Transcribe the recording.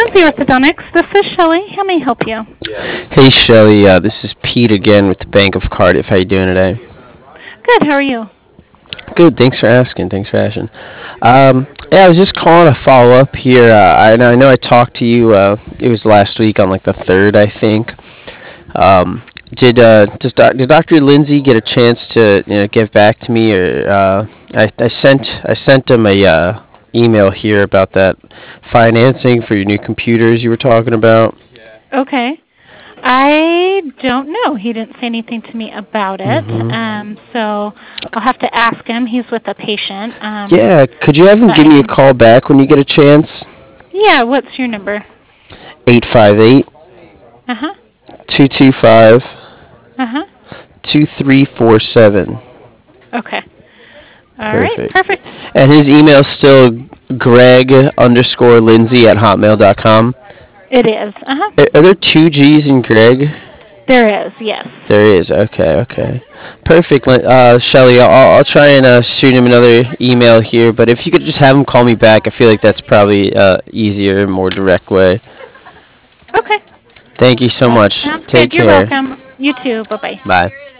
Lindsay Orthodontics. This is Shelley. How may I help you? Hey Shelly, this is Pete again with the Bank of Cardiff. How you doing today? Good. How are you? Good. Thanks for asking. Thanks for asking. Yeah, I was just calling to follow up here. I know I talked to you. It was last week on like the third, I think. Did Dr. Lindsay get a chance to get back to me, or I sent him a email here about that financing for your new computers you were talking about. Okay. I don't know. He didn't say anything to me about it. hmm So I'll have to ask him. He's with a patient. Yeah, could you have him But give I me a can. call back when you get a chance? Yeah. What's your number? 858 Uh huh. 225 Uh huh. 2347. Okay. All right. Perfect. Perfect. And his email's still Greg_Lindsay at hotmail.com. It is. Uh huh. Are there two G's in Greg? There is. Yes. There is. Okay, okay. Perfect. Shelly, I'll try and shoot him another email here, but if you could just have him call me back, I feel like that's probably easier and more direct way. Okay. Thank you so That much. sounds good. Take You're care. welcome. You too. Bye bye. Bye.